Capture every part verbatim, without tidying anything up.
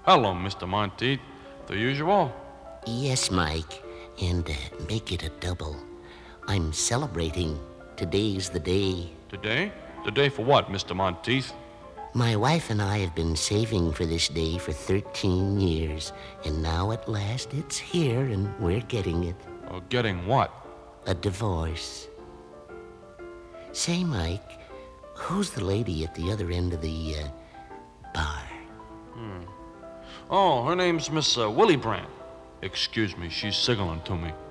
Hello, Mister Monteith. The usual? Yes, Mike. And uh, make it a double. I'm celebrating. Today's the day. Today? The day for what, Mister Monteith? My wife and I have been saving for this day for thirteen years. And now at last it's here and we're getting it. Oh, getting what? A divorce. Say, Mike, who's the lady at the other end of the uh, bar? Hmm. Oh, her name's Miss uh, Willie Brandt. Excuse me, she's signaling to me.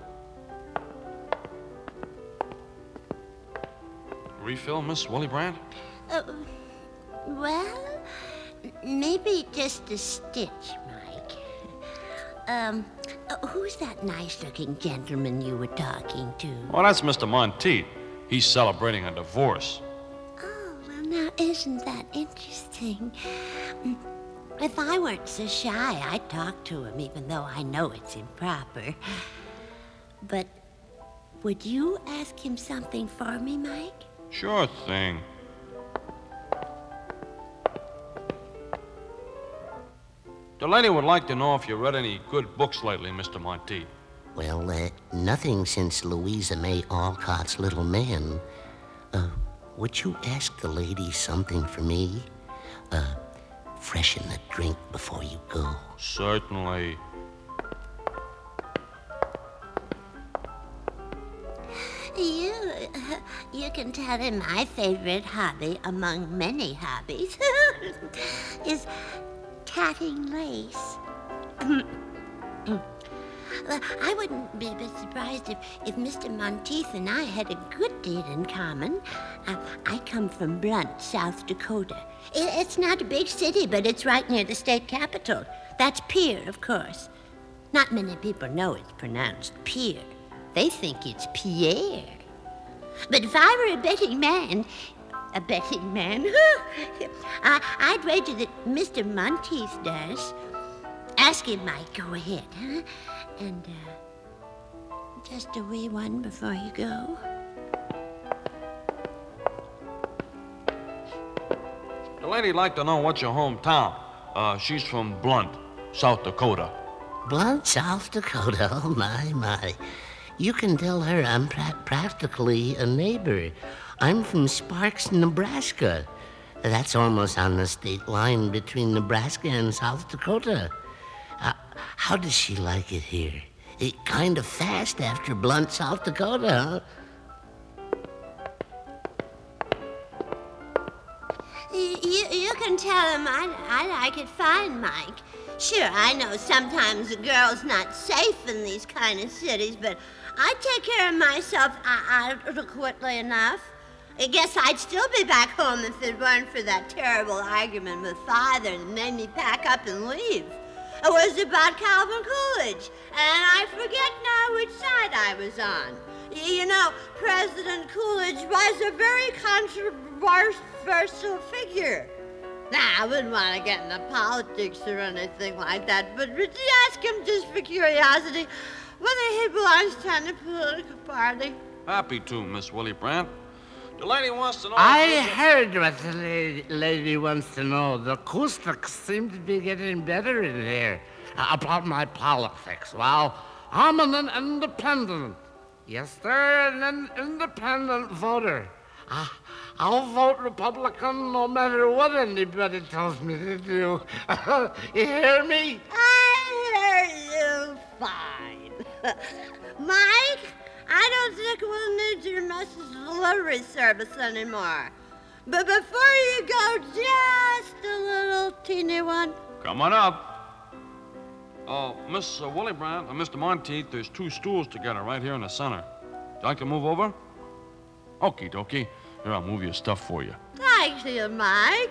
Refill, Miss Willie Brandt? Uh, well, maybe just a stitch, Mike. Um, uh, who's that nice-looking gentleman you were talking to? Oh, that's Mister Monteith. He's celebrating a divorce. Oh, well, now, isn't that interesting? If I weren't so shy, I'd talk to him, even though I know it's improper. But would you ask him something for me, Mike? Sure thing. The lady would like to know if you read any good books lately, Mister Monteith. Well, uh, nothing since Louisa May Alcott's Little Man. Uh, would you ask the lady something for me? Uh, freshen the drink before you go. Certainly. You, uh, you can tell him my favorite hobby, among many hobbies, is tatting lace. Well, I wouldn't be a bit surprised if, if Mister Monteith and I had a good deal in common. Uh, I come from Blunt, South Dakota. It, it's not a big city, but it's right near the state capital. That's Pierre, of course. Not many people know it's pronounced Pierre. They think it's Pierre. But if I were a betting man, a betting man, I, I'd wager that Mister Monteith does. Ask him, Mike. Go ahead, huh? And, uh, just a wee one before you go. The lady'd like to know what's your hometown. Uh, she's from Blunt, South Dakota. Blunt, South Dakota? Oh, my, my. You can tell her I'm pra- practically a neighbor. I'm from Sparks, Nebraska. That's almost on the state line between Nebraska and South Dakota. Uh, how does she like it here? It kind of fast after Blunt, South Dakota, huh? You, you, you can tell him I, I like it fine, Mike. Sure, I know sometimes a girl's not safe in these kind of cities, but I take care of myself uh, adequately enough. I guess I'd still be back home if it weren't for that terrible argument with Father that made me pack up and leave. It was about Calvin Coolidge, and I forget now which side I was on. You know, President Coolidge was a very controversial figure. Now, I wouldn't want to get into politics or anything like that, but would you ask him just for curiosity whether he belongs to any political party? Happy to, Miss Willie Brandt. The lady wants to know... I heard what the lady, lady wants to know. The acoustics seem to be getting better in here. Uh, about my politics. Well, I'm an independent. Yes, sir, an in- independent voter. Uh, I'll vote Republican no matter what anybody tells me to do. You hear me? I hear you fine. Mike, I don't think we'll need your message delivery service anymore. But before you go, just a little teeny one. Come on up. Oh, uh, Miss uh, Willie Brandt and Mister Monteith, there's two stools together right here in the center. Would you like to move over? Okie dokie. Here, I'll move your stuff for you. Thank you, Mike.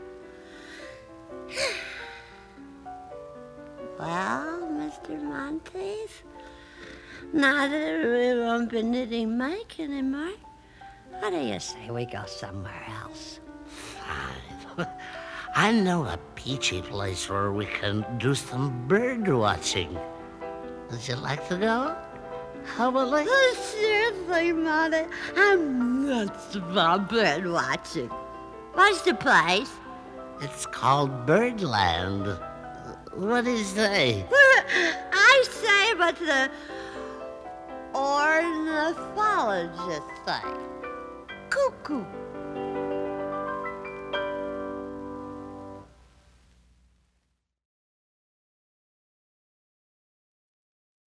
Well, Mister Monteith, now that we won't be needing Mike anymore, what do you say we go somewhere else? Fine. I know a peachy place where we can do some bird watching. Would you like to go? How about it? Oh, seriously, Mother, I'm nuts about bird watching. What's the place? It's called Birdland. What do you say? I say what the ornithologists say. Cuckoo.